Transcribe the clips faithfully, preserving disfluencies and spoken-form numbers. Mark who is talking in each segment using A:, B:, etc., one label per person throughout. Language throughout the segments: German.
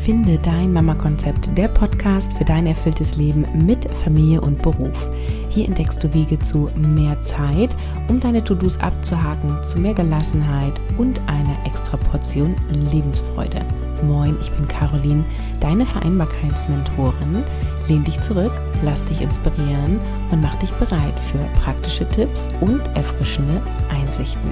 A: Finde dein Mama-Konzept, der Podcast für dein erfülltes Leben mit Familie und Beruf. Hier entdeckst du Wege zu mehr Zeit, um deine To-Dos abzuhaken, zu mehr Gelassenheit und einer extra Portion Lebensfreude. Moin, ich bin Caroline, deine Vereinbarkeitsmentorin. Lehn dich zurück, lass dich inspirieren und mach dich bereit für praktische Tipps und erfrischende Einsichten.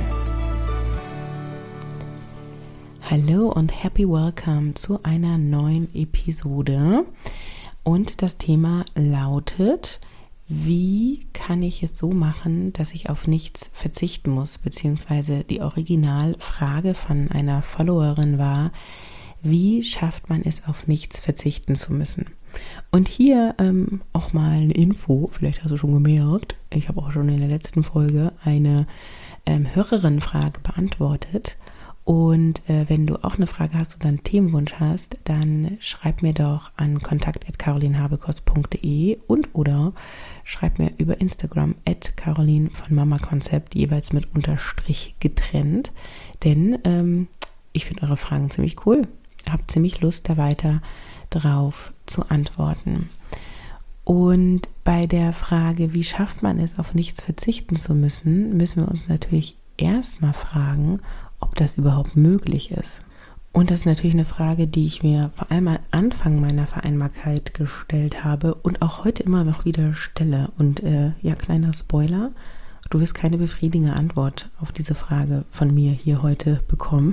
A: Hallo und happy welcome zu einer neuen Episode. Und das Thema lautet: Wie kann ich es so machen, dass ich auf nichts verzichten muss? Beziehungsweise die Originalfrage von einer Followerin war: Wie schafft man es, auf nichts verzichten zu müssen? Und hier ähm, auch mal eine Info, vielleicht hast du schon gemerkt, ich habe auch schon in der letzten Folge eine ähm, Hörerinnenfrage beantwortet. Und äh, wenn du auch eine Frage hast oder einen Themenwunsch hast, dann schreib mir doch an kontakt at carolinhabekos punkt de und oder schreib mir über Instagram at caroline von Mama Konzept, jeweils mit Unterstrich getrennt. Denn ähm, ich finde eure Fragen ziemlich cool. Habe ziemlich Lust, da weiter drauf zu antworten. Und bei der Frage, wie schafft man es, auf nichts verzichten zu müssen, müssen wir uns natürlich erstmal fragen, ob das überhaupt möglich ist. Und das ist natürlich eine Frage, die ich mir vor allem am Anfang meiner Vereinbarkeit gestellt habe und auch heute immer noch wieder stelle. Und äh, ja, kleiner Spoiler, du wirst keine befriedigende Antwort auf diese Frage von mir hier heute bekommen.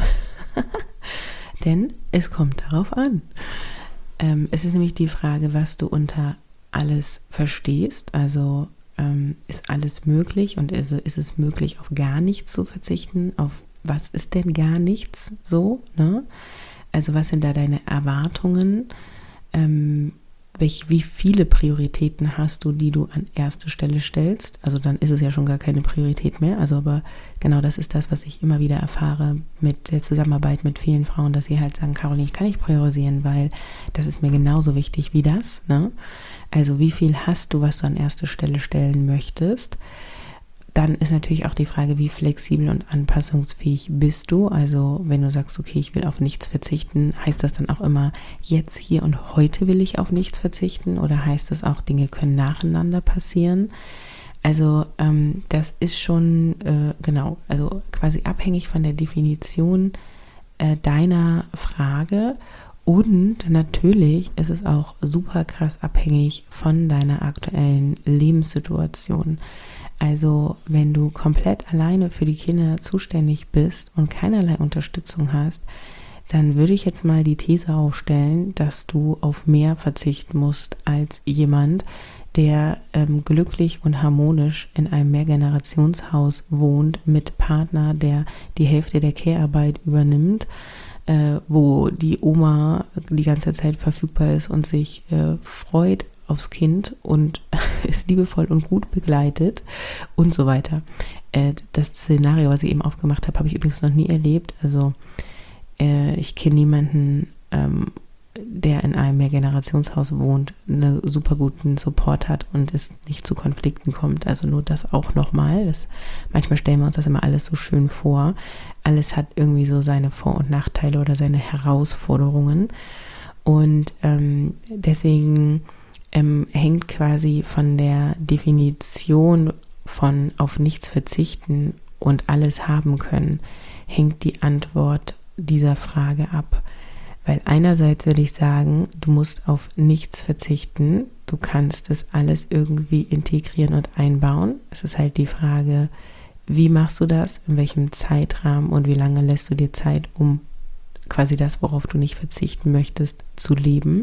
A: Denn es kommt darauf an. Ähm, es ist nämlich die Frage, was du unter alles verstehst. Also ähm, ist alles möglich und ist, ist es möglich, auf gar nichts zu verzichten? Auf was ist denn gar nichts so? Ne? Also was sind da deine Erwartungen? Ähm, welch, wie viele Prioritäten hast du, die du an erste Stelle stellst? Also dann ist es ja schon gar keine Priorität mehr. Also aber genau das ist das, was ich immer wieder erfahre mit der Zusammenarbeit mit vielen Frauen, dass sie halt sagen, Caroline, ich kann nicht priorisieren, weil das ist mir genauso wichtig wie das. Ne? Also wie viel hast du, was du an erste Stelle stellen möchtest? Dann ist natürlich auch die Frage, wie flexibel und anpassungsfähig bist du? Also wenn du sagst, okay, ich will auf nichts verzichten, heißt das dann auch immer, jetzt, hier und heute will ich auf nichts verzichten? Oder heißt das auch, Dinge können nacheinander passieren? Also ähm, das ist schon, äh, genau, also quasi abhängig von der Definition äh, deiner Frage. Und natürlich ist es auch super krass abhängig von deiner aktuellen Lebenssituation. Also wenn du komplett alleine für die Kinder zuständig bist und keinerlei Unterstützung hast, dann würde ich jetzt mal die These aufstellen, dass du auf mehr verzichten musst als jemand, der ähm, glücklich und harmonisch in einem Mehrgenerationshaus wohnt mit Partner, der die Hälfte der Care-Arbeit übernimmt, äh, wo die Oma die ganze Zeit verfügbar ist und sich äh, freut aufs Kind und ist liebevoll und gut begleitet und so weiter. Äh, das Szenario, was ich eben aufgemacht habe, habe ich übrigens noch nie erlebt. Also äh, ich kenne niemanden, ähm, der in einem Mehrgenerationshaus wohnt, einen super guten Support hat und es nicht zu Konflikten kommt. Also nur das auch nochmal. Das, manchmal stellen wir uns das immer alles so schön vor. Alles hat irgendwie so seine Vor- und Nachteile oder seine Herausforderungen. Und ähm, deswegen Ähm, hängt quasi von der Definition von auf nichts verzichten und alles haben können, hängt die Antwort dieser Frage ab. Weil einerseits würde ich sagen, du musst auf nichts verzichten, du kannst das alles irgendwie integrieren und einbauen. Es ist halt die Frage, wie machst du das, in welchem Zeitrahmen und wie lange lässt du dir Zeit, um quasi das, worauf du nicht verzichten möchtest, zu leben.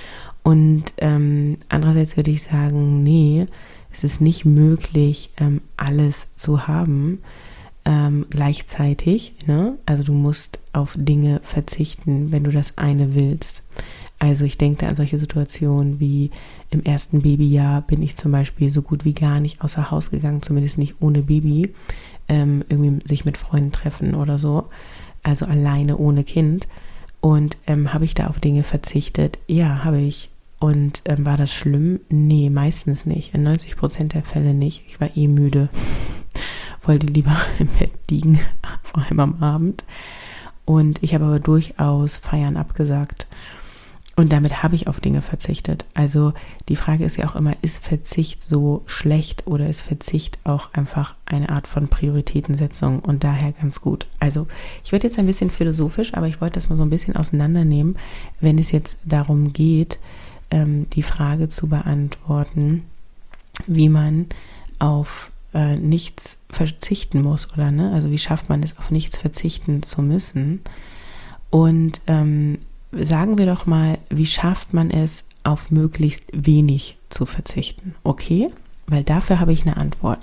A: Und ähm, andererseits würde ich sagen, nee, es ist nicht möglich, ähm, alles zu haben ähm, gleichzeitig. Ne? Also du musst auf Dinge verzichten, wenn du das eine willst. Also ich denke da an solche Situationen wie im ersten Babyjahr bin ich zum Beispiel so gut wie gar nicht außer Haus gegangen, zumindest nicht ohne Baby, ähm, irgendwie sich mit Freunden treffen oder so. Also alleine ohne Kind. Und ähm, habe ich da auf Dinge verzichtet? Ja, habe ich. Und ähm, war das schlimm? Nee, meistens nicht. In neunzig Prozent der Fälle nicht. Ich war eh müde. Wollte lieber im Bett liegen, vor allem am Abend. Und ich habe aber durchaus Feiern abgesagt. Und damit habe ich auf Dinge verzichtet. Also die Frage ist ja auch immer, ist Verzicht so schlecht oder ist Verzicht auch einfach eine Art von Prioritätensetzung und daher ganz gut. Also ich werde jetzt ein bisschen philosophisch, aber ich wollte das mal so ein bisschen auseinandernehmen, wenn es jetzt darum geht, ähm, die Frage zu beantworten, wie man auf äh, nichts verzichten muss oder ne? Also wie schafft man es, auf nichts verzichten zu müssen? Und ähm, sagen wir doch mal, wie schafft man es, auf möglichst wenig zu verzichten? Okay? Weil dafür habe ich eine Antwort.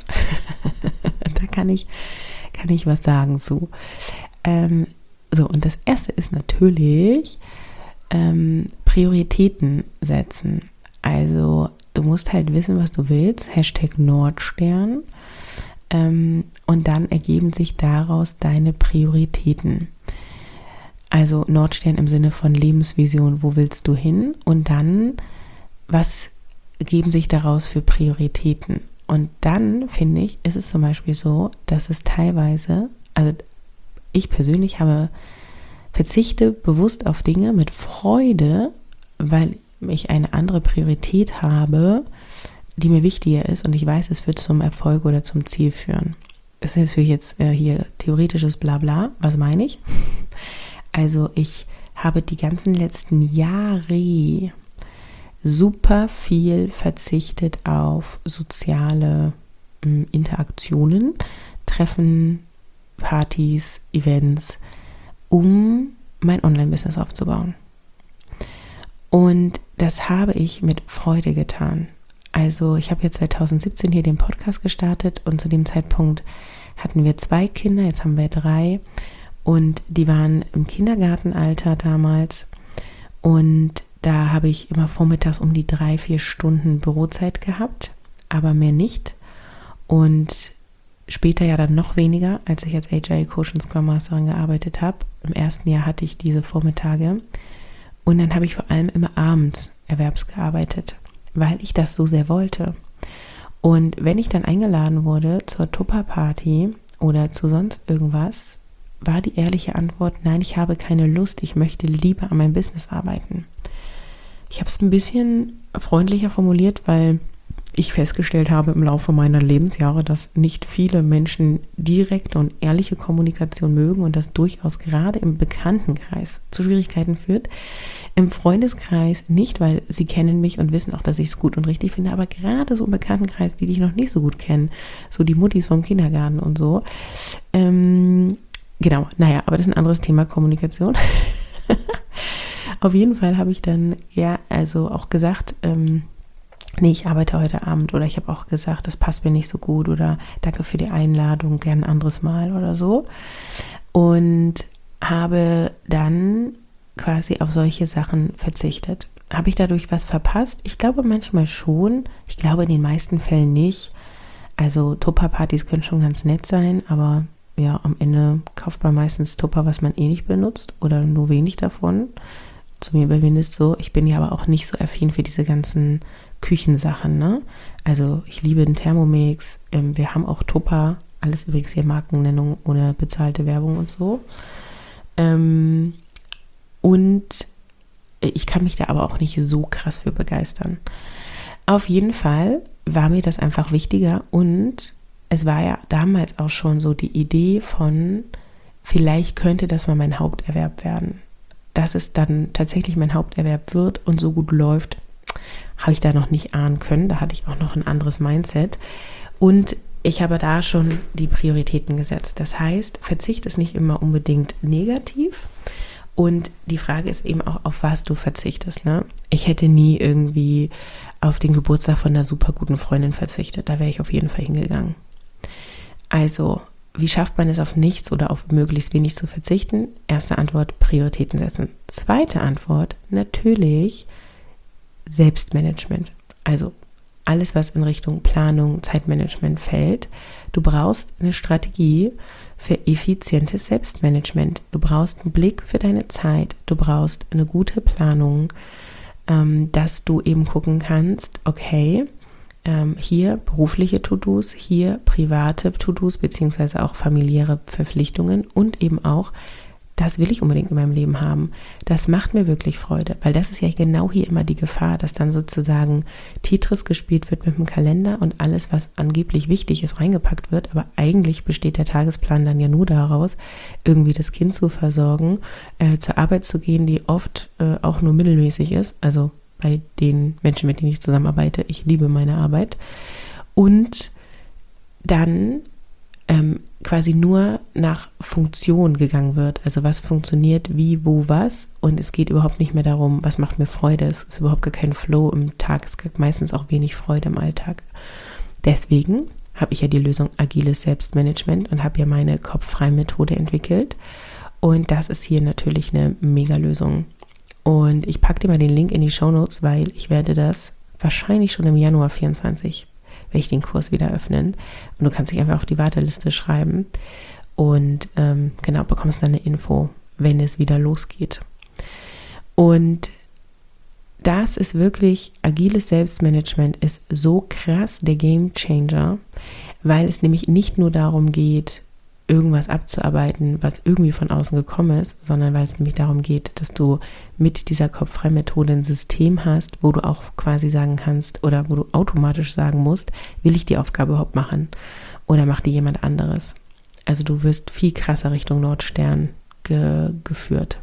A: Da kann ich, kann ich was sagen zu. Ähm, so, und das erste ist natürlich ähm, Prioritäten setzen. Also du musst halt wissen, was du willst. Hashtag Nordstern. Ähm, und dann ergeben sich daraus deine Prioritäten. Also Nordstern im Sinne von Lebensvision, wo willst du hin? Und dann, was geben sich daraus für Prioritäten? Und dann, finde ich, ist es zum Beispiel so, dass es teilweise, also ich persönlich habe, verzichte bewusst auf Dinge mit Freude, weil ich eine andere Priorität habe, die mir wichtiger ist und ich weiß, es wird zum Erfolg oder zum Ziel führen. Das ist jetzt für jetzt äh, hier theoretisches Blabla. Was meine ich? Also ich habe die ganzen letzten Jahre super viel verzichtet auf soziale äh, Interaktionen, Treffen, Partys, Events, um mein Online-Business aufzubauen. Und das habe ich mit Freude getan. Also ich habe jetzt zwanzig siebzehn hier den Podcast gestartet und zu dem Zeitpunkt hatten wir zwei Kinder, jetzt haben wir drei. Und die waren im Kindergartenalter damals und da habe ich immer vormittags um die drei, vier Stunden Bürozeit gehabt, aber mehr nicht. Und später ja dann noch weniger, als ich als Agile Coach und Scrum Masterin gearbeitet habe. Im ersten Jahr hatte ich diese Vormittage und dann habe ich vor allem immer abends erwerbs gearbeitet, weil ich das so sehr wollte. Und wenn ich dann eingeladen wurde zur Tupperparty oder zu sonst irgendwas, war die ehrliche Antwort, nein, ich habe keine Lust, ich möchte lieber an meinem Business arbeiten. Ich habe es ein bisschen freundlicher formuliert, weil ich festgestellt habe im Laufe meiner Lebensjahre, dass nicht viele Menschen direkte und ehrliche Kommunikation mögen und das durchaus gerade im Bekanntenkreis zu Schwierigkeiten führt. Im Freundeskreis nicht, weil sie kennen mich und wissen auch, dass ich es gut und richtig finde, aber gerade so im Bekanntenkreis, die dich noch nicht so gut kennen, so die Muttis vom Kindergarten und so, ähm, Genau, naja, aber das ist ein anderes Thema, Kommunikation. Auf jeden Fall habe ich dann ja also auch gesagt, ähm, nee, ich arbeite heute Abend oder ich habe auch gesagt, das passt mir nicht so gut oder danke für die Einladung, gern ein anderes Mal oder so. Und habe dann quasi auf solche Sachen verzichtet. Habe ich dadurch was verpasst? Ich glaube manchmal schon, ich glaube in den meisten Fällen nicht. Also Tupperpartys können schon ganz nett sein, aber ja, am Ende kauft man meistens Tupper, was man eh nicht benutzt oder nur wenig davon. Zu mir bei mir ist so, ich bin ja aber auch nicht so affin für diese ganzen Küchensachen, ne? Also ich liebe den Thermomix, ähm, wir haben auch Tupper, alles übrigens hier Markennennung ohne bezahlte Werbung und so. Ähm, und ich kann mich da aber auch nicht so krass für begeistern. Auf jeden Fall war mir das einfach wichtiger und es war ja damals auch schon so die Idee von, vielleicht könnte das mal mein Haupterwerb werden. Dass es dann tatsächlich mein Haupterwerb wird und so gut läuft, habe ich da noch nicht ahnen können. Da hatte ich auch noch ein anderes Mindset. Und ich habe da schon die Prioritäten gesetzt. Das heißt, Verzicht ist nicht immer unbedingt negativ. Und die Frage ist eben auch, auf was du verzichtest. Ne? Ich hätte nie irgendwie auf den Geburtstag von einer super guten Freundin verzichtet. Da wäre ich auf jeden Fall hingegangen. Also, wie schafft man es, auf nichts oder auf möglichst wenig zu verzichten? Erste Antwort, Prioritäten setzen. Zweite Antwort, natürlich Selbstmanagement. Also alles, was in Richtung Planung, Zeitmanagement fällt. Du brauchst eine Strategie für effizientes Selbstmanagement. Du brauchst einen Blick für deine Zeit. Du brauchst eine gute Planung, ähm, dass du eben gucken kannst, okay, ähm, hier berufliche To-Dos, hier private To-Dos beziehungsweise auch familiäre Verpflichtungen und eben auch das will ich unbedingt in meinem Leben haben. Das macht mir wirklich Freude, weil das ist ja genau hier immer die Gefahr, dass dann sozusagen Tetris gespielt wird mit dem Kalender und alles, was angeblich wichtig ist, reingepackt wird, aber eigentlich besteht der Tagesplan dann ja nur daraus, irgendwie das Kind zu versorgen, äh, zur Arbeit zu gehen, die oft äh, auch nur mittelmäßig ist, also bei den Menschen, mit denen ich zusammenarbeite, ich liebe meine Arbeit, und dann ähm, quasi nur nach Funktion gegangen wird, also was funktioniert, wie, wo, was, und es geht überhaupt nicht mehr darum, was macht mir Freude, es ist überhaupt gar kein Flow im Tag, es gibt meistens auch wenig Freude im Alltag. Deswegen habe ich ja die Lösung agiles Selbstmanagement und habe ja meine Kopffrei-Methode entwickelt, und das ist hier natürlich eine Mega-Lösung. Und ich packe dir mal den Link in die Shownotes, weil ich werde das wahrscheinlich schon im Januar vierundzwanzig werde ich den Kurs wieder öffnen. Und du kannst dich einfach auf die Warteliste schreiben und ähm, genau, bekommst dann eine Info, wenn es wieder losgeht. Und das ist wirklich, agiles Selbstmanagement ist so krass der Gamechanger, weil es nämlich nicht nur darum geht, irgendwas abzuarbeiten, was irgendwie von außen gekommen ist, sondern weil es nämlich darum geht, dass du mit dieser Kopffrei-Methode ein System hast, wo du auch quasi sagen kannst oder wo du automatisch sagen musst, will ich die Aufgabe überhaupt machen oder macht die jemand anderes? Also du wirst viel krasser Richtung Nordstern ge- geführt.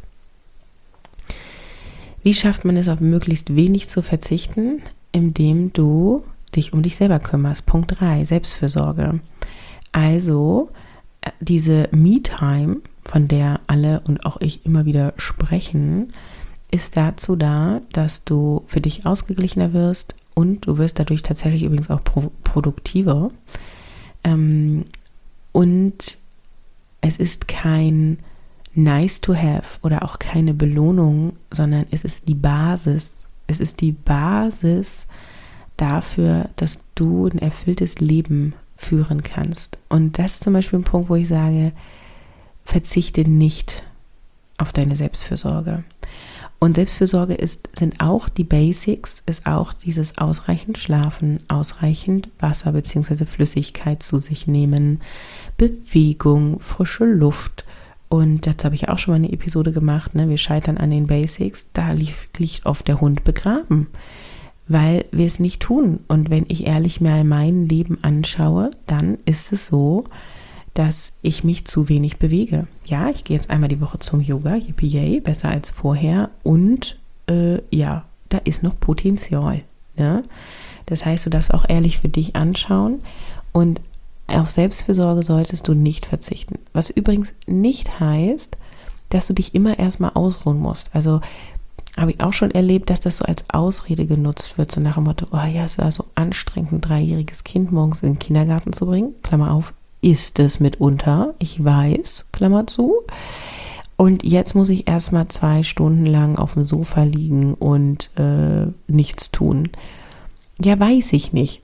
A: Wie schafft man es, auf möglichst wenig zu verzichten, indem du dich um dich selber kümmerst? Punkt drei, Selbstfürsorge. Also diese Me-Time, von der alle und auch ich immer wieder sprechen, ist dazu da, dass du für dich ausgeglichener wirst und du wirst dadurch tatsächlich übrigens auch pro- produktiver. Ähm, und es ist kein nice to have oder auch keine Belohnung, sondern es ist die Basis. Es ist die Basis dafür, dass du ein erfülltes Leben führen kannst. Und das ist zum Beispiel ein Punkt, wo ich sage, verzichte nicht auf deine Selbstfürsorge. Und Selbstfürsorge ist, sind auch die Basics, ist auch dieses ausreichend Schlafen, ausreichend Wasser bzw. Flüssigkeit zu sich nehmen, Bewegung, frische Luft. Und dazu habe ich auch schon mal eine Episode gemacht, ne? Wir scheitern an den Basics, da liegt, liegt oft der Hund begraben, weil wir es nicht tun. Und wenn ich ehrlich mal mein Leben anschaue, dann ist es so, dass ich mich zu wenig bewege. Ja, ich gehe jetzt einmal die Woche zum Yoga, yippie yay, besser als vorher. Und äh, ja, da ist noch Potenzial. Ne? Das heißt, du darfst auch ehrlich für dich anschauen. Und auf Selbstfürsorge solltest du nicht verzichten. Was übrigens nicht heißt, dass du dich immer erstmal ausruhen musst. Also habe ich auch schon erlebt, dass das so als Ausrede genutzt wird, so nach dem Motto, oh ja, es war so anstrengend, ein dreijähriges Kind morgens in den Kindergarten zu bringen, Klammer auf, ist es mitunter, ich weiß, Klammer zu. Und jetzt muss ich erstmal zwei Stunden lang auf dem Sofa liegen und äh, nichts tun. Ja, weiß ich nicht.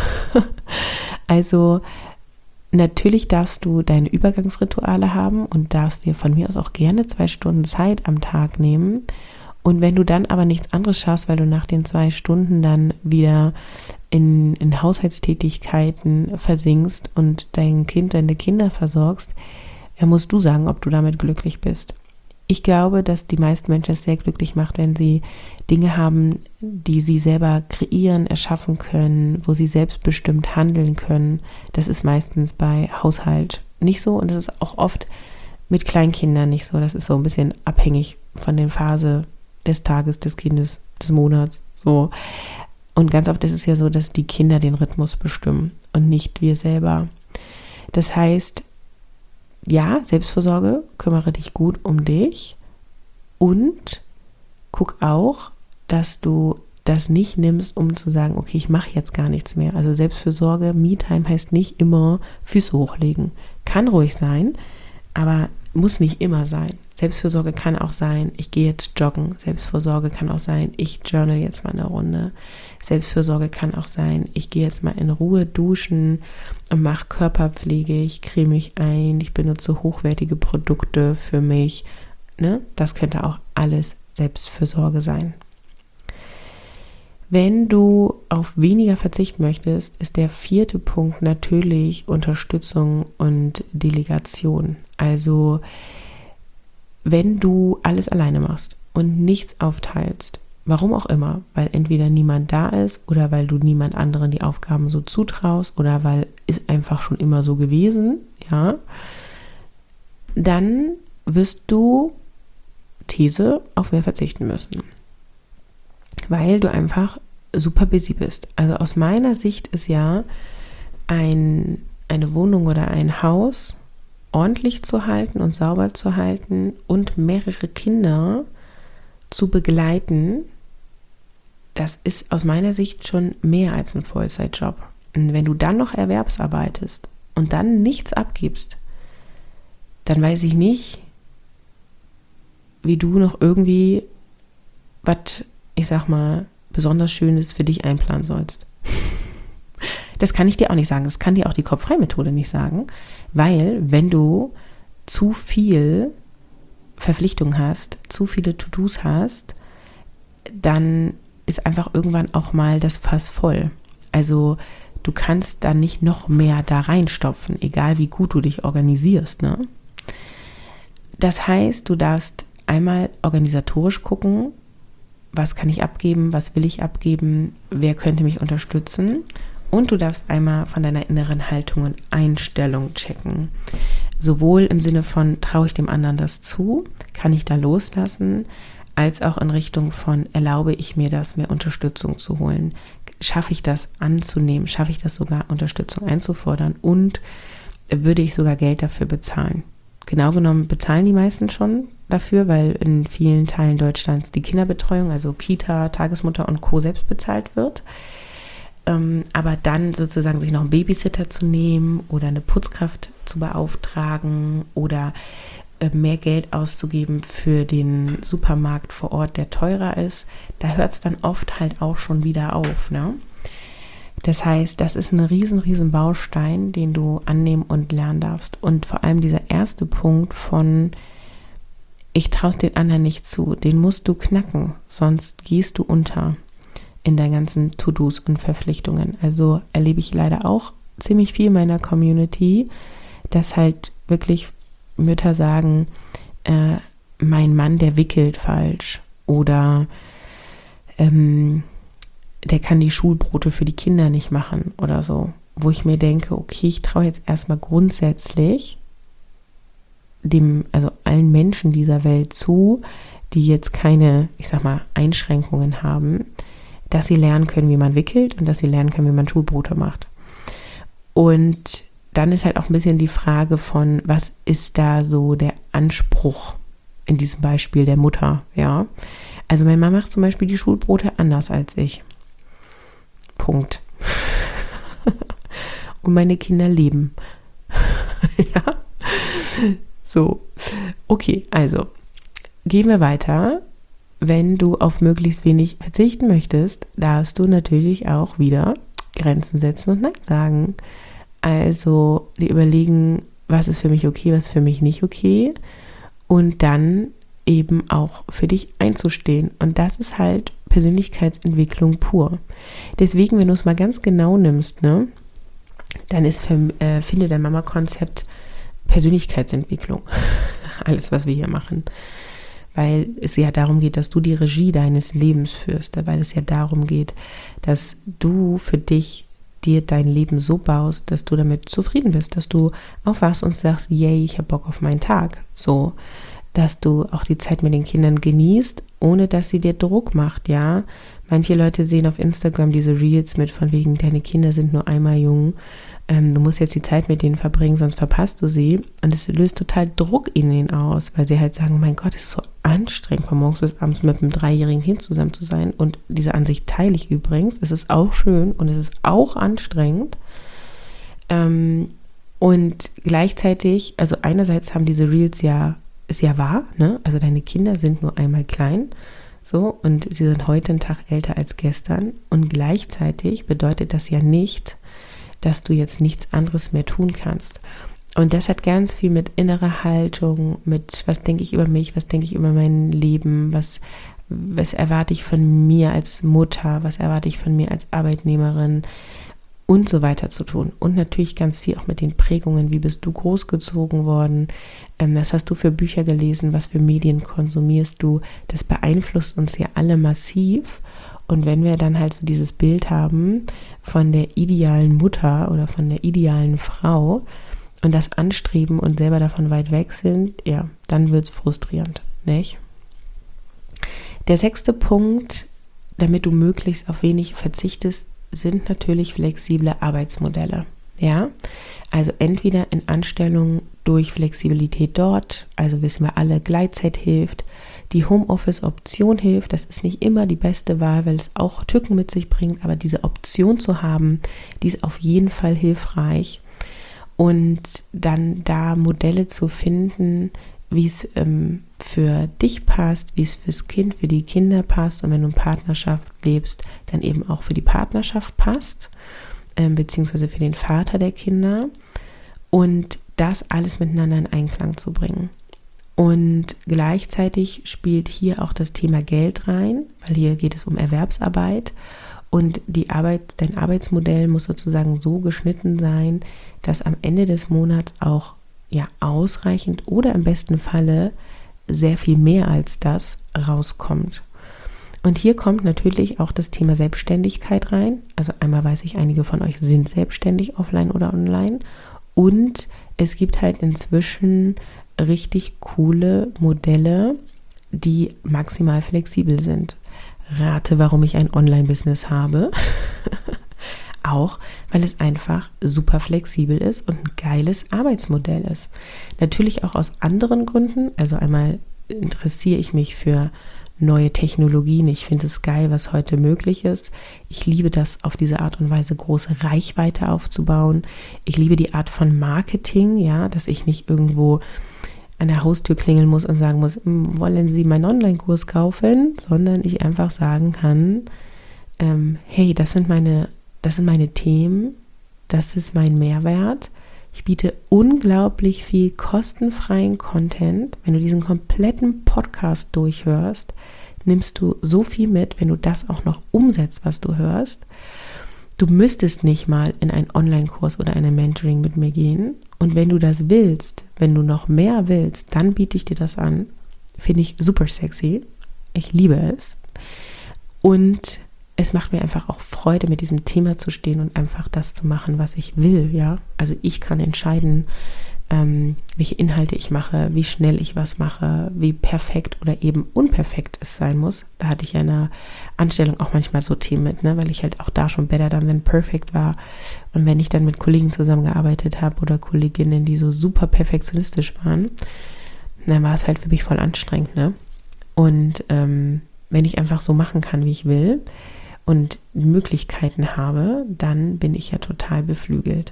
A: Also natürlich darfst du deine Übergangsrituale haben und darfst dir von mir aus auch gerne zwei Stunden Zeit am Tag nehmen. Und wenn du dann aber nichts anderes schaffst, weil du nach den zwei Stunden dann wieder in, in Haushaltstätigkeiten versinkst und dein Kind, deine Kinder versorgst, dann musst du sagen, ob du damit glücklich bist. Ich glaube, dass die meisten Menschen es sehr glücklich macht, wenn sie Dinge haben, die sie selber kreieren, erschaffen können, wo sie selbstbestimmt handeln können. Das ist meistens bei Haushalt nicht so und das ist auch oft mit Kleinkindern nicht so. Das ist so ein bisschen abhängig von der Phase des Tages, des Kindes, des Monats, so. Und ganz oft ist es ja so, dass die Kinder den Rhythmus bestimmen und nicht wir selber. Das heißt, ja, Selbstfürsorge, kümmere dich gut um dich und guck auch, dass du das nicht nimmst, um zu sagen, okay, ich mache jetzt gar nichts mehr. Also Selbstfürsorge, Me-Time heißt nicht immer Füße hochlegen. Kann ruhig sein, aber muss nicht immer sein. Selbstfürsorge kann auch sein, ich gehe jetzt joggen. Selbstfürsorge kann auch sein, ich journal jetzt mal eine Runde. Selbstfürsorge kann auch sein, ich gehe jetzt mal in Ruhe duschen und mache Körperpflege, ich creme mich ein, ich benutze hochwertige Produkte für mich. Ne? Das könnte auch alles Selbstfürsorge sein. Wenn du auf weniger verzichten möchtest, ist der vierte Punkt natürlich Unterstützung und Delegation. Also wenn du alles alleine machst und nichts aufteilst, warum auch immer, weil entweder niemand da ist oder weil du niemand anderen die Aufgaben so zutraust oder weil es einfach schon immer so gewesen, ja, dann wirst du, These, auf mehr verzichten müssen, weil du einfach super busy bist. Also aus meiner Sicht ist ja ein, eine Wohnung oder ein Haus ordentlich zu halten und sauber zu halten und mehrere Kinder zu begleiten, das ist aus meiner Sicht schon mehr als ein Vollzeitjob. Und wenn du dann noch erwerbsarbeitest und dann nichts abgibst, dann weiß ich nicht, wie du noch irgendwie was, ich sag mal, besonders Schönes für dich einplanen sollst. Das kann ich dir auch nicht sagen. Das kann dir auch die Kopf-frei-Methode nicht sagen, weil wenn du zu viel Verpflichtung hast, zu viele To-Dos hast, dann ist einfach irgendwann auch mal das Fass voll. Also du kannst da nicht noch mehr da reinstopfen, egal wie gut du dich organisierst, ne? Das heißt, du darfst einmal organisatorisch gucken, was kann ich abgeben, was will ich abgeben, wer könnte mich unterstützen. Und du darfst einmal von deiner inneren Haltung und Einstellung checken. Sowohl im Sinne von, traue ich dem anderen das zu, kann ich da loslassen, als auch in Richtung von, erlaube ich mir das, mir Unterstützung zu holen. Schaffe ich das anzunehmen, schaffe ich das sogar, Unterstützung einzufordern und würde ich sogar Geld dafür bezahlen. Genau genommen bezahlen die meisten schon dafür, weil in vielen Teilen Deutschlands die Kinderbetreuung, also Kita, Tagesmutter und Co. selbst bezahlt wird. Ähm, aber dann sozusagen sich noch einen Babysitter zu nehmen oder eine Putzkraft zu beauftragen oder äh, mehr Geld auszugeben für den Supermarkt vor Ort, der teurer ist, da hört es dann oft halt auch schon wieder auf, ne? Das heißt, das ist ein riesen, riesen Baustein, den du annehmen und lernen darfst. Und vor allem dieser erste Punkt von, ich traue es den anderen nicht zu, den musst du knacken, sonst gehst du unter in deinen ganzen To-Dos und Verpflichtungen. Also erlebe ich leider auch ziemlich viel in meiner Community, dass halt wirklich Mütter sagen, äh, mein Mann, der wickelt falsch oder ähm, der kann die Schulbrote für die Kinder nicht machen oder so, wo ich mir denke, okay, ich traue jetzt erstmal grundsätzlich dem, also allen Menschen dieser Welt zu, die jetzt keine, ich sag mal, Einschränkungen haben, dass sie lernen können, wie man wickelt und dass sie lernen können, wie man Schulbrote macht. Und dann ist halt auch ein bisschen die Frage von, was ist da so der Anspruch in diesem Beispiel der Mutter, ja? Also meine Mama macht zum Beispiel die Schulbrote anders als ich. Punkt. Und meine Kinder leben. Ja? So. Okay, also gehen wir weiter. Wenn du auf möglichst wenig verzichten möchtest, darfst du natürlich auch wieder Grenzen setzen und Nein sagen. Also dir überlegen, was ist für mich okay, was ist für mich nicht okay und dann eben auch für dich einzustehen. Und das ist halt Persönlichkeitsentwicklung pur. Deswegen, wenn du es mal ganz genau nimmst, ne, dann ist für, äh, finde dein Mama-Konzept Persönlichkeitsentwicklung. Alles, was wir hier machen. Weil es ja darum geht, dass du die Regie deines Lebens führst, weil es ja darum geht, dass du für dich dir dein Leben so baust, dass du damit zufrieden bist, dass du aufwachst und sagst, yay, ich habe Bock auf meinen Tag. So, dass du auch die Zeit mit den Kindern genießt, ohne dass sie dir Druck macht, ja. Manche Leute sehen auf Instagram diese Reels mit von wegen, deine Kinder sind nur einmal jung, ähm, du musst jetzt die Zeit mit denen verbringen, sonst verpasst du sie. Und es löst total Druck in ihnen aus, weil sie halt sagen, oh mein Gott, es ist so anstrengend, von morgens bis abends mit einem dreijährigen Kind zusammen zu sein. Und diese Ansicht teile ich übrigens. Es ist auch schön und es ist auch anstrengend. Ähm, und gleichzeitig, also einerseits haben diese Reels ja, ist ja wahr, ne? Also deine Kinder sind nur einmal klein, so, und sie sind heute einen Tag älter als gestern. Und gleichzeitig bedeutet das ja nicht, dass du jetzt nichts anderes mehr tun kannst. Und das hat ganz viel mit innerer Haltung, mit was denke ich über mich, was denke ich über mein Leben, was, was erwarte ich von mir als Mutter, was erwarte ich von mir als Arbeitnehmerin. und so weiter zu tun. Und natürlich ganz viel auch mit den Prägungen, wie bist du großgezogen worden, ähm, was hast du für Bücher gelesen, was für Medien konsumierst du, das beeinflusst uns ja alle massiv. Und wenn wir dann halt so dieses Bild haben von der idealen Mutter oder von der idealen Frau und das anstreben und selber davon weit weg sind, ja, dann wird es frustrierend, nicht? Der sechste Punkt, damit du möglichst auf wenig verzichtest, sind natürlich flexible Arbeitsmodelle. Ja, also entweder in Anstellung durch Flexibilität dort, also wissen wir alle, Gleitzeit hilft, die Homeoffice-Option hilft, das ist nicht immer die beste Wahl, weil es auch Tücken mit sich bringt, aber diese Option zu haben, die ist auf jeden Fall hilfreich. Und dann da Modelle zu finden, wie es ähm, für dich passt, wie es fürs Kind, für die Kinder passt und wenn du in Partnerschaft lebst, dann eben auch für die Partnerschaft passt, ähm, beziehungsweise für den Vater der Kinder und das alles miteinander in Einklang zu bringen. Und gleichzeitig spielt hier auch das Thema Geld rein, weil hier geht es um Erwerbsarbeit und die Arbeit, dein Arbeitsmodell muss sozusagen so geschnitten sein, dass am Ende des Monats auch ja ausreichend oder im besten Falle sehr viel mehr als das rauskommt. Und hier kommt natürlich auch das Thema Selbstständigkeit rein. Also einmal weiß ich, einige von euch sind selbstständig, offline oder online. Und es gibt halt inzwischen richtig coole Modelle, die maximal flexibel sind. Rate, warum ich ein Online-Business habe. Auch, weil es einfach super flexibel ist und ein geiles Arbeitsmodell ist. Natürlich auch aus anderen Gründen. Also einmal interessiere ich mich für neue Technologien. Ich finde es geil, was heute möglich ist. Ich liebe das, auf diese Art und Weise große Reichweite aufzubauen. Ich liebe die Art von Marketing, ja, dass ich nicht irgendwo an der Haustür klingeln muss und sagen muss, wollen Sie meinen Online-Kurs kaufen? Sondern ich einfach sagen kann, ähm, hey, das sind meine Das sind meine Themen, das ist mein Mehrwert. Ich biete unglaublich viel kostenfreien Content. Wenn du diesen kompletten Podcast durchhörst, nimmst du so viel mit, wenn du das auch noch umsetzt, was du hörst. Du müsstest nicht mal in einen Online-Kurs oder eine Mentoring mit mir gehen. Und wenn du das willst, wenn du noch mehr willst, dann biete ich dir das an. Finde ich super sexy. Ich liebe es. Und es macht mir einfach auch Freude, mit diesem Thema zu stehen und einfach das zu machen, was ich will, ja. Also ich kann entscheiden, ähm, welche Inhalte ich mache, wie schnell ich was mache, wie perfekt oder eben unperfekt es sein muss. Da hatte ich ja in der Anstellung auch manchmal so Themen mit, ne, weil ich halt auch da schon better than perfect war. Und wenn ich dann mit Kollegen zusammengearbeitet habe oder Kolleginnen, die so super perfektionistisch waren, dann war es halt für mich voll anstrengend, ne. Und ähm, wenn ich einfach so machen kann, wie ich will, und Möglichkeiten habe, dann bin ich ja total beflügelt.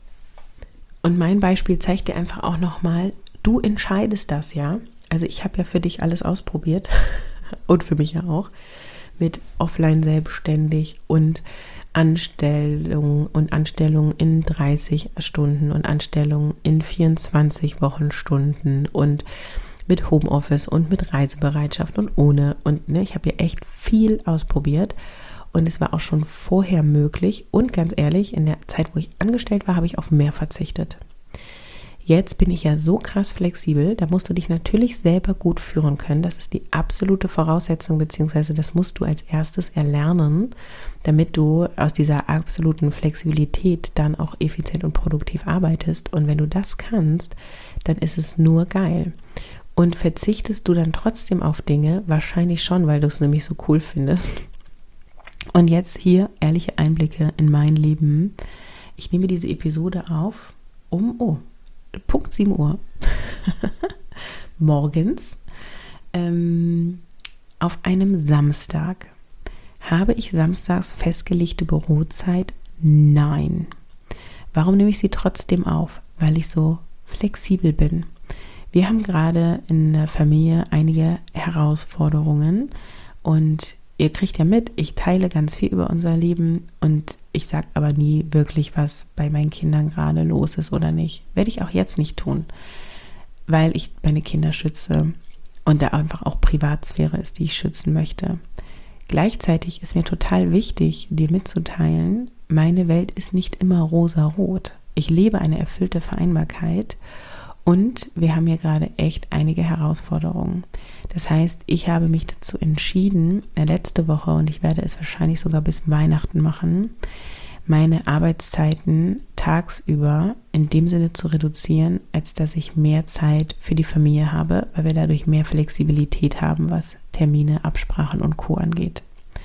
A: Und mein Beispiel zeigt dir einfach auch nochmal, du entscheidest das, ja. Also ich habe ja für dich alles ausprobiert und für mich ja auch, mit offline selbstständig und Anstellung und Anstellung in dreißig Stunden und Anstellung in vierundzwanzig Wochenstunden und mit Homeoffice und mit Reisebereitschaft und ohne. Und ne, ich habe ja echt viel ausprobiert. Und es war auch schon vorher möglich. Und ganz ehrlich, in der Zeit, wo ich angestellt war, habe ich auf mehr verzichtet. Jetzt bin ich ja so krass flexibel, da musst du dich natürlich selber gut führen können. Das ist die absolute Voraussetzung, beziehungsweise das musst du als erstes erlernen, damit du aus dieser absoluten Flexibilität dann auch effizient und produktiv arbeitest. Und wenn du das kannst, dann ist es nur geil. Und verzichtest du dann trotzdem auf Dinge? Wahrscheinlich schon, weil du es nämlich so cool findest. Und jetzt hier ehrliche Einblicke in mein Leben. Ich nehme diese Episode auf um, oh, Punkt sieben Uhr morgens. Ähm, auf einem Samstag. Habe ich samstags festgelegte Bürozeit? Nein. Warum nehme ich sie trotzdem auf? Weil ich so flexibel bin. Wir haben gerade in der Familie einige Herausforderungen und ihr kriegt ja mit, ich teile ganz viel über unser Leben und ich sage aber nie wirklich, was bei meinen Kindern gerade los ist oder nicht. Werde ich auch jetzt nicht tun, weil ich meine Kinder schütze und da einfach auch Privatsphäre ist, die ich schützen möchte. Gleichzeitig ist mir total wichtig, dir mitzuteilen, meine Welt ist nicht immer rosa-rot. Ich lebe eine erfüllte Vereinbarkeit und wir haben hier gerade echt einige Herausforderungen. Das heißt, ich habe mich dazu entschieden, letzte Woche, und ich werde es wahrscheinlich sogar bis Weihnachten machen, meine Arbeitszeiten tagsüber in dem Sinne zu reduzieren, als dass ich mehr Zeit für die Familie habe, weil wir dadurch mehr Flexibilität haben, was Termine, Absprachen und Co. angeht.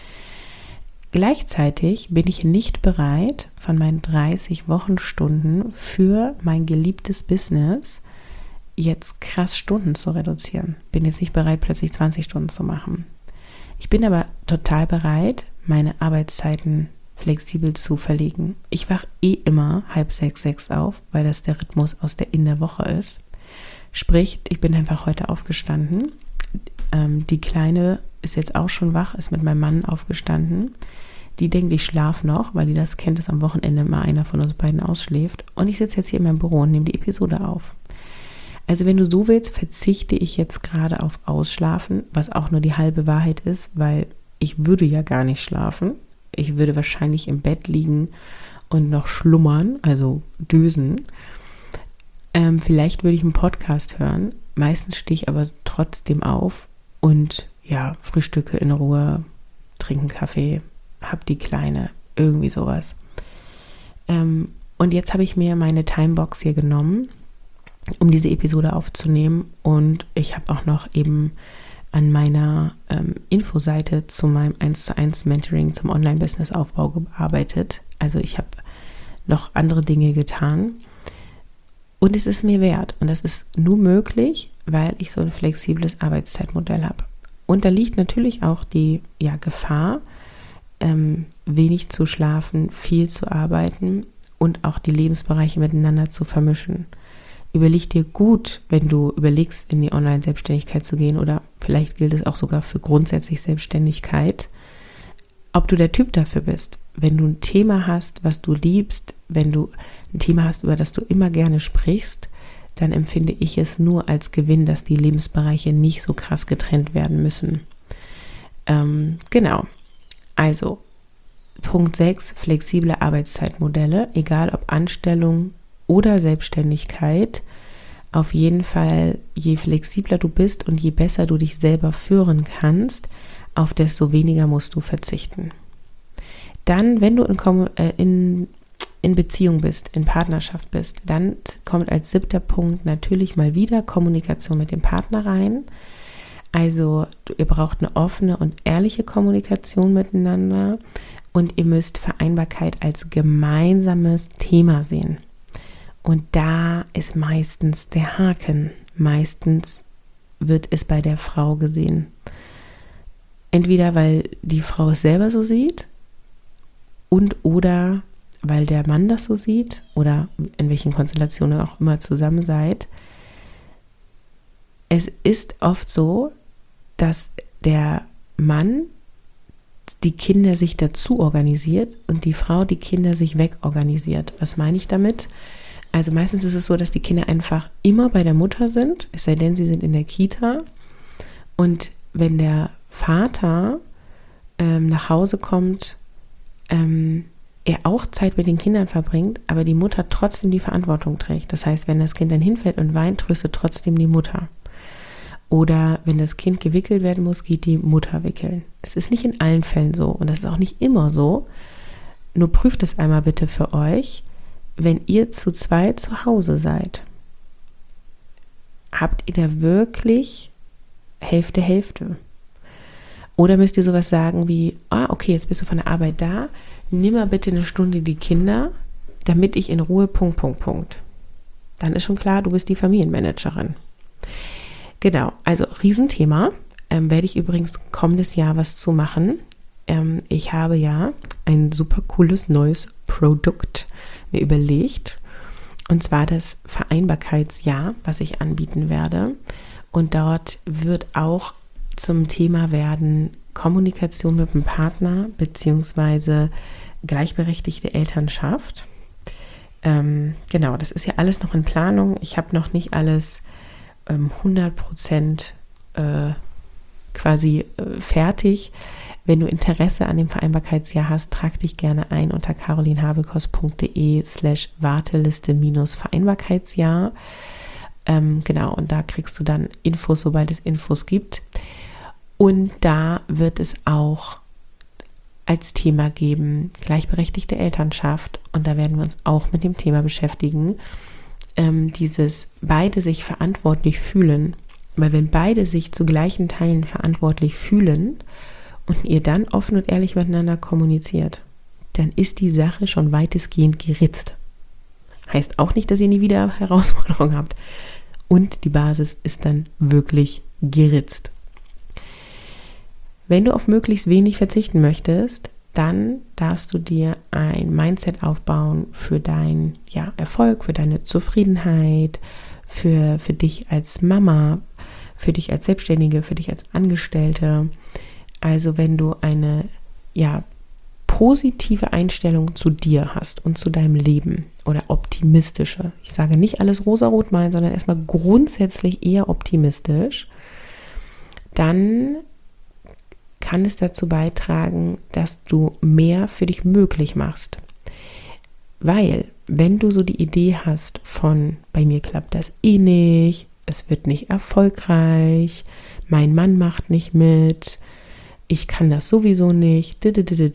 A: Gleichzeitig bin ich nicht bereit, von meinen dreißig Wochenstunden für mein geliebtes Business jetzt krass Stunden zu reduzieren. Bin jetzt nicht bereit, plötzlich zwanzig Stunden zu machen. Ich bin aber total bereit, meine Arbeitszeiten flexibel zu verlegen. Ich wache eh immer halb sechs, sechs auf, weil das der Rhythmus aus der in der Woche ist. Sprich, ich bin einfach heute aufgestanden. Ähm, die Kleine ist jetzt auch schon wach, ist mit meinem Mann aufgestanden. Die denkt, ich schlafe noch, weil die das kennt, dass am Wochenende immer einer von uns beiden ausschläft. Und ich sitze jetzt hier in meinem Büro und nehme die Episode auf. Also wenn du so willst, verzichte ich jetzt gerade auf Ausschlafen, was auch nur die halbe Wahrheit ist, weil ich würde ja gar nicht schlafen. Ich würde wahrscheinlich im Bett liegen und noch schlummern, also dösen. Ähm, vielleicht würde ich einen Podcast hören. Meistens stehe ich aber trotzdem auf und ja, frühstücke in Ruhe, trinke einen Kaffee, hab die Kleine, irgendwie sowas. Ähm, und jetzt habe ich mir meine Timebox hier genommen, um diese Episode aufzunehmen, und ich habe auch noch eben an meiner ähm, Infoseite zu meinem eins zu eins Mentoring zum Online-Business-Aufbau gearbeitet. Also ich habe noch andere Dinge getan und es ist mir wert, und das ist nur möglich, weil ich so ein flexibles Arbeitszeitmodell habe. Und da liegt natürlich auch die ja, Gefahr, ähm, wenig zu schlafen, viel zu arbeiten und auch die Lebensbereiche miteinander zu vermischen. Überleg dir gut, wenn du überlegst, in die Online-Selbstständigkeit zu gehen, oder vielleicht gilt es auch sogar für grundsätzlich Selbstständigkeit, ob du der Typ dafür bist. Wenn du ein Thema hast, was du liebst, wenn du ein Thema hast, über das du immer gerne sprichst, dann empfinde ich es nur als Gewinn, dass die Lebensbereiche nicht so krass getrennt werden müssen. Ähm, genau. Also, Punkt sechs, flexible Arbeitszeitmodelle, egal ob Anstellung oder Selbstständigkeit. Auf jeden Fall, je flexibler du bist und je besser du dich selber führen kannst, auf desto weniger musst du verzichten. Dann, wenn du in, in, in Beziehung bist, in Partnerschaft bist, dann kommt als siebter Punkt natürlich mal wieder Kommunikation mit dem Partner rein. Also ihr braucht eine offene und ehrliche Kommunikation miteinander und ihr müsst Vereinbarkeit als gemeinsames Thema sehen. Und da ist meistens der Haken. Meistens wird es bei der Frau gesehen. Entweder weil die Frau es selber so sieht und oder weil der Mann das so sieht oder in welchen Konstellationen ihr auch immer zusammen seid. Es ist oft so, dass der Mann die Kinder sich dazu organisiert und die Frau die Kinder sich wegorganisiert. Was meine ich damit? Also meistens ist es so, dass die Kinder einfach immer bei der Mutter sind, es sei denn, sie sind in der Kita. Und wenn der Vater ähm, nach Hause kommt, ähm, er auch Zeit mit den Kindern verbringt, aber die Mutter trotzdem die Verantwortung trägt. Das heißt, wenn das Kind dann hinfällt und weint, tröstet trotzdem die Mutter. Oder wenn das Kind gewickelt werden muss, geht die Mutter wickeln. Das ist nicht in allen Fällen so und das ist auch nicht immer so. Nur prüft es einmal bitte für euch, wenn ihr zu zweit zu Hause seid. Habt ihr da wirklich Hälfte, Hälfte? Oder müsst ihr sowas sagen wie, ah, okay, jetzt bist du von der Arbeit da, nimm mal bitte eine Stunde die Kinder, damit ich in Ruhe, Punkt, Punkt, Punkt. Dann ist schon klar, du bist die Familienmanagerin. Genau, also Riesenthema. Ähm, werde ich übrigens kommendes Jahr was zu machen. Ähm, ich habe ja ein super cooles neues Produkt mir überlegt. Und zwar das Vereinbarkeitsjahr, was ich anbieten werde. Und dort wird auch zum Thema werden Kommunikation mit dem Partner beziehungsweise gleichberechtigte Elternschaft. Ähm, genau, das ist ja alles noch in Planung. Ich habe noch nicht alles ähm, hundert Prozent äh, quasi äh, fertig. Wenn du Interesse an dem Vereinbarkeitsjahr hast, trag dich gerne ein unter carolinhabekos.de slash Warteliste minus Vereinbarkeitsjahr. Ähm, genau, und da kriegst du dann Infos, sobald es Infos gibt. Und da wird es auch als Thema geben, gleichberechtigte Elternschaft. Und da werden wir uns auch mit dem Thema beschäftigen, ähm, dieses beide sich verantwortlich fühlen. Weil wenn beide sich zu gleichen Teilen verantwortlich fühlen und ihr dann offen und ehrlich miteinander kommuniziert, dann ist die Sache schon weitestgehend geritzt. Heißt auch nicht, dass ihr nie wieder Herausforderungen habt. Und die Basis ist dann wirklich geritzt. Wenn du auf möglichst wenig verzichten möchtest, dann darfst du dir ein Mindset aufbauen für deinen ja, Erfolg, für deine Zufriedenheit, für, für dich als Mama, für dich als Selbstständige, für dich als Angestellte. Also wenn du eine ja, positive Einstellung zu dir hast und zu deinem Leben oder optimistische, ich sage nicht alles rosarot malen, sondern erstmal grundsätzlich eher optimistisch, dann kann es dazu beitragen, dass du mehr für dich möglich machst. Weil, wenn du so die Idee hast von, bei mir klappt das eh nicht, es wird nicht erfolgreich, mein Mann macht nicht mit, ich kann das sowieso nicht,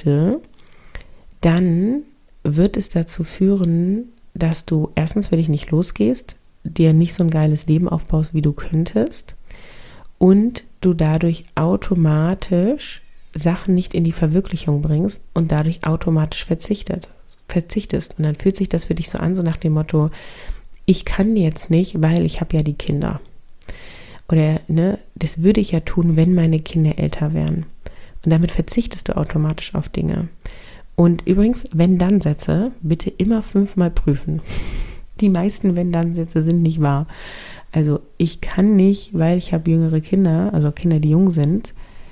A: dann wird es dazu führen, dass du erstens für dich nicht losgehst, dir nicht so ein geiles Leben aufbaust, wie du könntest, und du dadurch automatisch Sachen nicht in die Verwirklichung bringst und dadurch automatisch verzichtet, verzichtest. Und dann fühlt sich das für dich so an, so nach dem Motto, ich kann jetzt nicht, weil ich habe ja die Kinder. Oder, ne, das würde ich ja tun, wenn meine Kinder älter wären. Und damit verzichtest du automatisch auf Dinge. Und übrigens, Wenn-Dann-Sätze bitte immer fünfmal prüfen. Die meisten Wenn-Dann-Sätze sind nicht wahr. Also ich kann nicht, weil ich habe jüngere Kinder, also Kinder, die jung sind,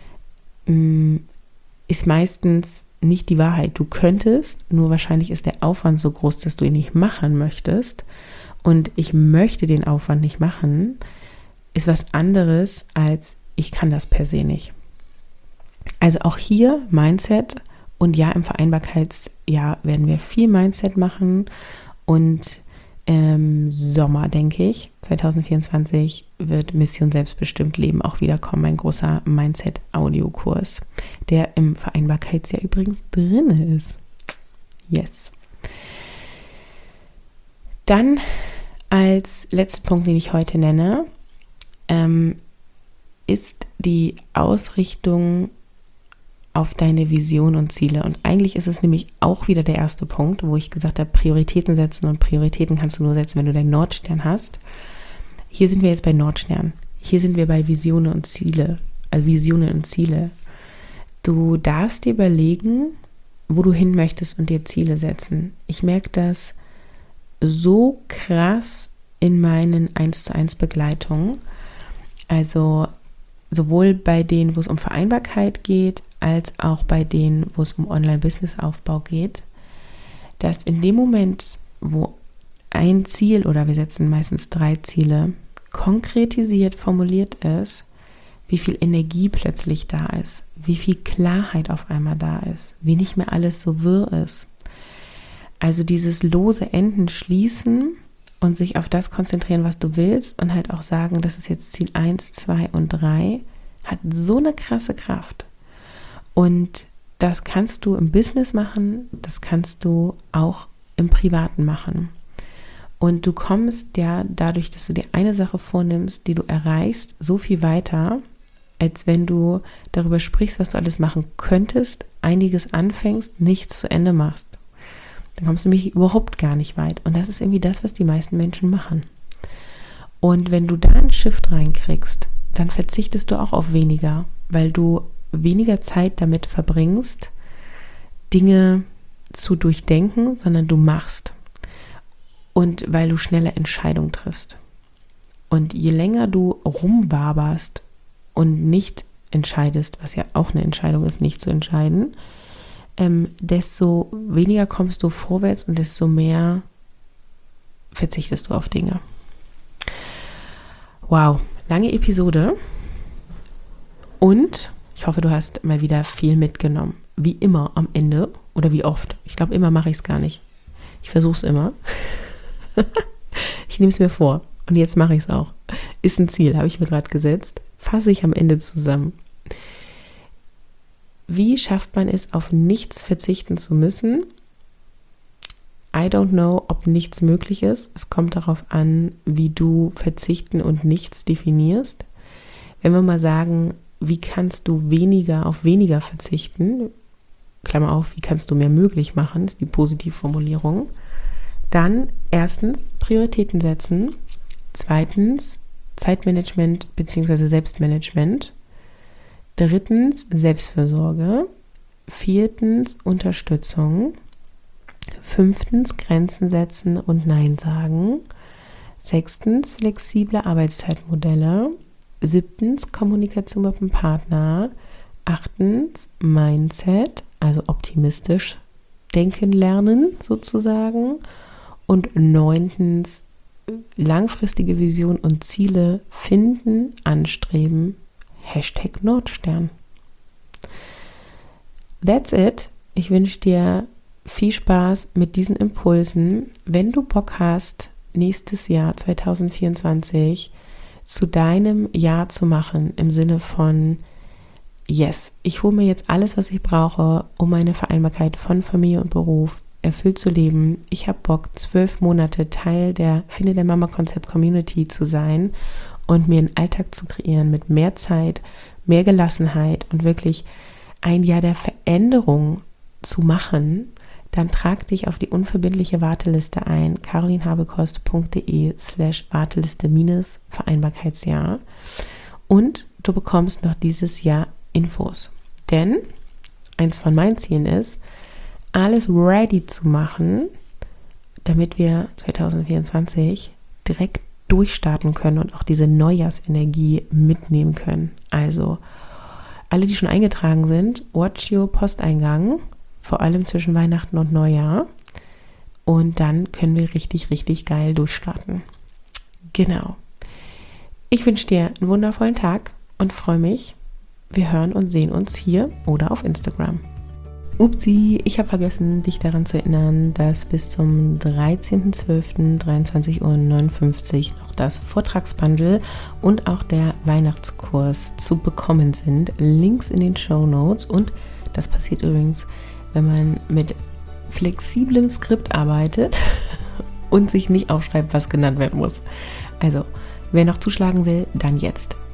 A: ist meistens nicht die Wahrheit. Du könntest, nur wahrscheinlich ist der Aufwand so groß, dass du ihn nicht machen möchtest. Und ich möchte den Aufwand nicht machen, ist was anderes als ich kann das per se nicht. Also auch hier Mindset, und ja, im Vereinbarkeitsjahr werden wir viel Mindset machen, und im Sommer, denke ich, zwanzig vierundzwanzig wird Mission Selbstbestimmt Leben auch wieder kommen, ein großer Mindset-Audiokurs, der im Vereinbarkeitsjahr übrigens drin ist. Yes. Dann als letzten Punkt, den ich heute nenne, ähm, ist die Ausrichtung auf deine Vision und Ziele. Und eigentlich ist es nämlich auch wieder der erste Punkt, wo ich gesagt habe, Prioritäten setzen, und Prioritäten kannst du nur setzen, wenn du deinen Nordstern hast. Hier sind wir jetzt bei Nordstern. Hier sind wir bei Visionen und Ziele. Also Visionen und Ziele. Du darfst dir überlegen, wo du hin möchtest und dir Ziele setzen. Ich merke das so krass in meinen eins zu eins Begleitungen. Also sowohl bei denen, wo es um Vereinbarkeit geht, als auch bei denen, wo es um Online-Business-Aufbau geht, dass in dem Moment, wo ein Ziel, oder wir setzen meistens drei Ziele, konkretisiert formuliert ist, wie viel Energie plötzlich da ist, wie viel Klarheit auf einmal da ist, wie nicht mehr alles so wirr ist. Also dieses lose Enden schließen und sich auf das konzentrieren, was du willst, und halt auch sagen, das ist jetzt Ziel eins, zwei und drei, hat so eine krasse Kraft. Und das kannst du im Business machen, das kannst du auch im Privaten machen. Und du kommst ja dadurch, dass du dir eine Sache vornimmst, die du erreichst, so viel weiter, als wenn du darüber sprichst, was du alles machen könntest, einiges anfängst, nichts zu Ende machst. Dann kommst du nämlich überhaupt gar nicht weit. Und das ist irgendwie das, was die meisten Menschen machen. Und wenn du da einen Shift reinkriegst, dann verzichtest du auch auf weniger, weil du weniger Zeit damit verbringst, Dinge zu durchdenken, sondern du machst. Und weil du schneller Entscheidungen triffst. Und je länger du rumwaberst und nicht entscheidest, was ja auch eine Entscheidung ist, nicht zu entscheiden, ähm, desto weniger kommst du vorwärts und desto mehr verzichtest du auf Dinge. Wow, lange Episode. Und Ich hoffe, du hast mal wieder viel mitgenommen. Wie immer am Ende oder wie oft. Ich glaube, immer mache ich es gar nicht. Ich versuche es immer. Ich nehme es mir vor und jetzt mache ich es auch. Ist ein Ziel, habe ich mir gerade gesetzt. Fasse ich am Ende zusammen. Wie schafft man es, auf nichts verzichten zu müssen? I don't know, ob nichts möglich ist. Es kommt darauf an, wie du verzichten und nichts definierst. Wenn wir mal sagen, wie kannst du weniger auf weniger verzichten, Klammer auf, wie kannst du mehr möglich machen, ist die Positivformulierung. Dann erstens Prioritäten setzen, zweitens Zeitmanagement bzw. Selbstmanagement, drittens Selbstfürsorge, viertens Unterstützung, fünftens Grenzen setzen und Nein sagen, sechstens flexible Arbeitszeitmodelle, siebtens Kommunikation mit dem Partner, achtens Mindset, also optimistisch denken lernen sozusagen und neuntens langfristige Vision und Ziele finden, anstreben, Hashtag Nordstern. That's it. Ich wünsche dir viel Spaß mit diesen Impulsen. Wenn du Bock hast, nächstes Jahr zwanzig vierundzwanzig zu deinem Jahr zu machen, im Sinne von yes, ich hole mir jetzt alles, was ich brauche, um meine Vereinbarkeit von Familie und Beruf erfüllt zu leben. Ich habe Bock, zwölf Monate Teil der Finde der Mama Konzept Community zu sein und mir einen Alltag zu kreieren mit mehr Zeit, mehr Gelassenheit und wirklich ein Jahr der Veränderung zu machen, dann trag dich auf die unverbindliche Warteliste ein, carolinhabekost.de slash Warteliste minus Vereinbarkeitsjahr und du bekommst noch dieses Jahr Infos. Denn eins von meinen Zielen ist, alles ready zu machen, damit wir zwanzig vierundzwanzig direkt durchstarten können und auch diese Neujahrsenergie mitnehmen können. Also alle, die schon eingetragen sind, watch your Posteingang, vor allem zwischen Weihnachten und Neujahr. Und dann können wir richtig, richtig geil durchstarten. Genau. Ich wünsche dir einen wundervollen Tag und freue mich. Wir hören und sehen uns hier oder auf Instagram. Upsi, ich habe vergessen, dich daran zu erinnern, dass bis zum dreizehnten zwölften dreiundzwanzig Uhr neunundfünfzig noch das Vortragsbundle und auch der Weihnachtskurs zu bekommen sind. Links in den Shownotes und das passiert übrigens, wenn man mit flexiblem Skript arbeitet und sich nicht aufschreibt, was genannt werden muss. Also, wer noch zuschlagen will, dann jetzt.